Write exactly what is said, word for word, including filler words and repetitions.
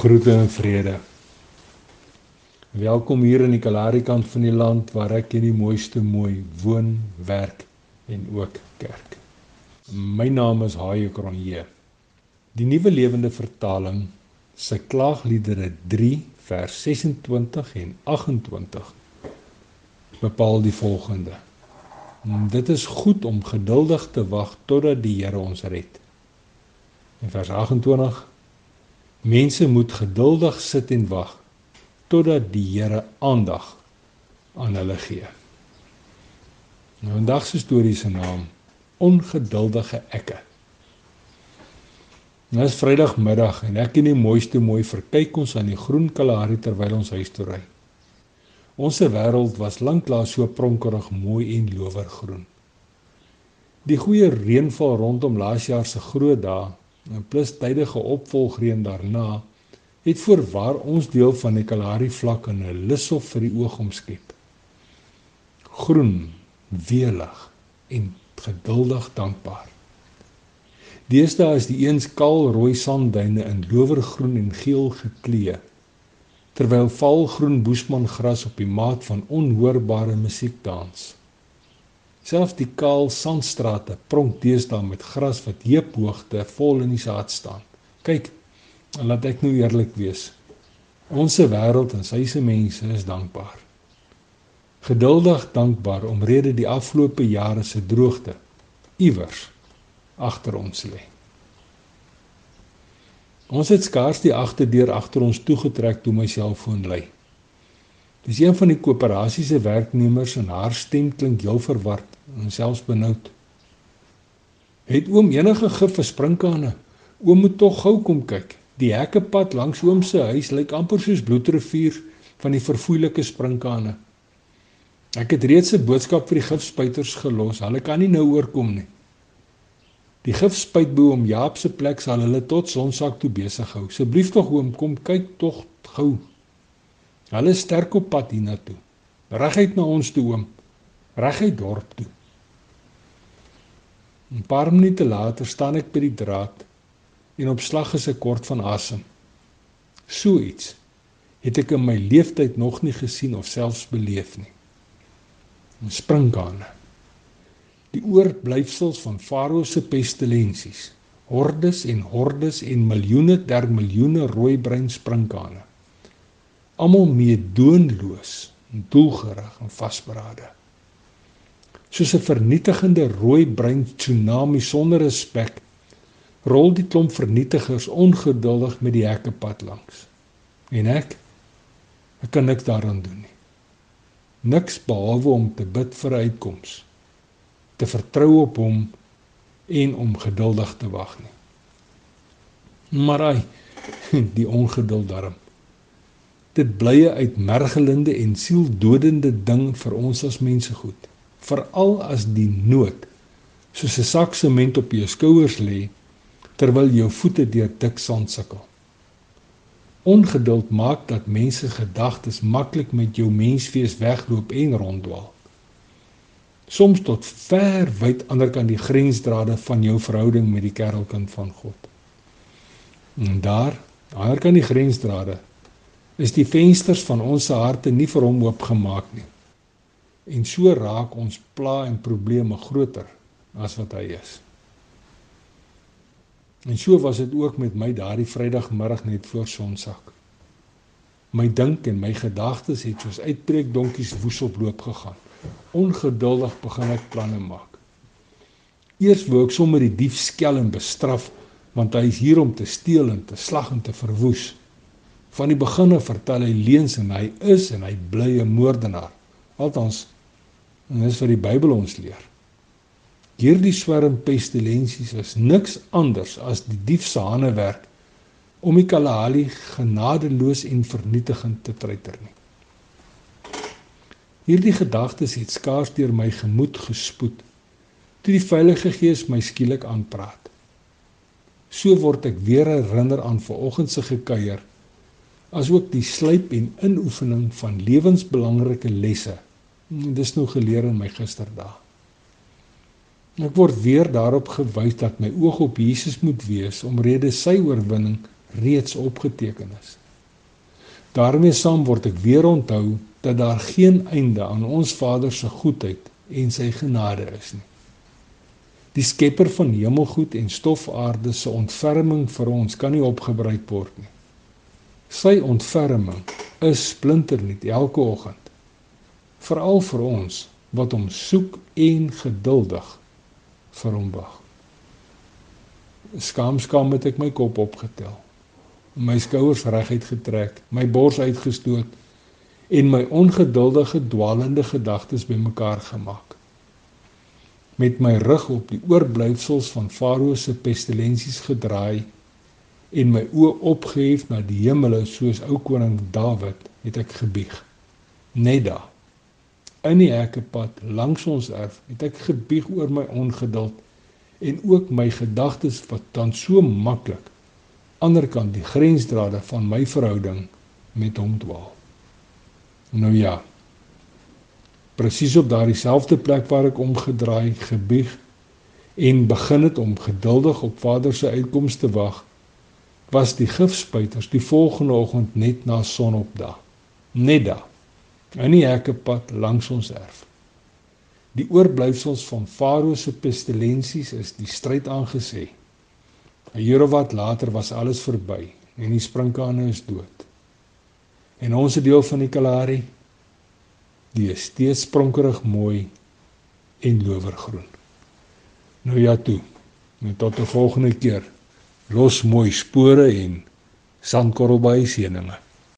Groete en vrede. Welkom hier in die Kalahari kant van die land waar ek in die mooiste mooi woon, werk en ook kerk. My naam is Haie Cronje. Die Nuwe Lewende Vertaling se Klaagliedere drie vers sesentwintig en agt-en-twintig bepaal die volgende. Dit is goed om geduldig te wag totdat die Here ons red. In vers agt-en-twintig Mense moet geduldig sit en wag totdat die Here aandag aan hulle gee. Nou, vandag se storie se naam Ongeduldige Ekke. Nou is Vrydagmiddag en ek in die mooiste mooi verkyk ons aan die groen Kalahari terwyl ons huis toe ry. Ons wêreld was lanklaas so pronkerig mooi en lowergroen. Die goeie reënval rondom laas jaar se groot dae en plus tydige opvolgreën daarna, het voorwaar ons deel van die Kalahari vlak in 'n lushof vir die oog omskep. Groen, welig en geduldig dankbaar. Deesdae is die eens kaal rooi sandduine in lowergroen en geel geklee, terwyl valgroen boesmangras op die maat van onhoorbare musiek dans. Selfs die kaal sandstrate pronk deesdae met gras wat heuphoogte vol in die saad staan. Kyk, en laat ek nou eerlik wees. Ons wêreld en sy se mense is dankbaar. Geduldig dankbaar omrede die afgelope jare se droogte iewers agter ons lê. Ons het skaars die agterdeur agter ons toegetrek toe my selfoon lui. Dis een van die koöperasie se werknemers en haar stem klink heel verward en selfs benoud. Het oom enige gif vir sprinkane? Oom moet tog gou kom kyk. Die hekkepad langs oom se huis lyk amper soos bloedrivier van die verfoeilike sprinkane. Ek het reeds 'n boodskap vir die gifspuiters gelos. Hulle kan nie nou oorkom nie. Die gifspuitboe om Jaap se plek sal hulle tot Sonsak toe besig hou. Asseblief tog oom, kom kyk tog gou. Hulle is sterk op pad hiernatoe. Reguit na ons toe oom. Reguit dorp toe. 'n Paar minute later staan ek by die draad en op slag is ek kort van asem. So iets het ek in my leeftyd nog nie gesien of selfs beleef nie. Sprinkane. Die oorblyfsels van Farao se pestilensies. Hordes en hordes en miljoene der miljoene rooi-bruin sprinkane. Almal meedoenloos, doelgerig en vasberade. Soos 'n vernietigende rooi-bruin tsunami sonder respek, rol die klomp vernietigers ongeduldig met die hekkepad langs. En ek, ek kan niks daaraan doen nie. Niks behalwe om te bid vir 'n uitkoms, te vertrou op hom en om geduldig te wag nie. Maar ai, die ongeduld darm. Dit bly 'n uitmergelende en sieldodende ding vir ons as mense goed. Veral as die nood soos 'n sak sement op jou skouers lê, terwyl jou voete deur dik sand sukkel. Ongeduld maak dat mense gedagtes maklik met jou menswees wegloop en ronddwaal. Soms tot ver wyd anderkant die grensdrade van jou verhouding met die kerelkind van God. En daar, anderkant die grensdrade, is die vensters van ons harte nie vir hom oopgemaak nie. En so raak ons pla en probleme groter as wat hy is. En so was dit ook met my daardie Vrydagmiddag net voor Sonsak. My dink en my gedagtes het soos uitbreekdonkies woeselloop gegaan. Ongeduldig begin ek planne maak. Eers wou ek sommer die dief skel en bestraf, want hy is hier om te steel en te slag en te verwoes. Van die beginne vertel hy leuns en hy is en hy bly 'n moordenaar. Althans, en dis wat die Bybel ons leer. Hierdie swerm pestilensies is niks anders as die dief se handewerk om die Kalahari genadeloos en vernietigend te treiter nie. Hierdie gedagtes het skaars deur my gemoed gespoed, toe die Heilige Gees my skielik aanpraat. So word ek weer herinner aan vanoggend se gekuier, as ook die slyp en inoefening van lewensbelangrike lesse. Dis nou geleer in my gisterdae. Ek word weer daarop gewys dat my oog op Jesus moet wees, omrede sy oorwinning reeds opgeteken is. Daarmee saam word ek weer onthou dat daar geen einde aan ons Vader se goedheid en sy genade is nie. Die skepper van hemelgoed en stofaarde se ontferming vir ons kan nie opgebruik word nie. Sy ontferming is splinternuut elke oggend, veral vir ons wat hom soek en geduldig vir hom wag. Skaam, skaam het ek my kop opgetel, my skouers reguit getrek, my bors uitgestoot en my ongeduldige, dwalende gedagtes bymekaar gemaak. Met my rug op die oorblyfsels van Farao se pestilensies gedraai en my oë opgehef na die hemele soos ou koning Dawid, het ek gebieg. Net daar, in die hekkepad langs ons erf, het ek gebieg oor my ongeduld en ook my gedagtes wat dan so maklik anderkant die grensdrade van my verhouding met hom dwaal. Nou ja, presies op daardie selfde plek waar ek omgedraai, gebieg en begin het om geduldig op Vader se uitkoms te wag, was die gifspuiters die volgende oggend net na sonopdag. Net daar, in die hekkepad langs ons erf. Die oorblyfsels van Farao se pestilensies is die stryd aangesê. 'n Jaar wat later was alles verby en die sprinkane is dood. En ons deel van die Kalahari, die is steeds spronkerig mooi en lowergroen. Nou ja toe, en tot die volgende keer, los mooi spore en sandkorrelbaai seëninge.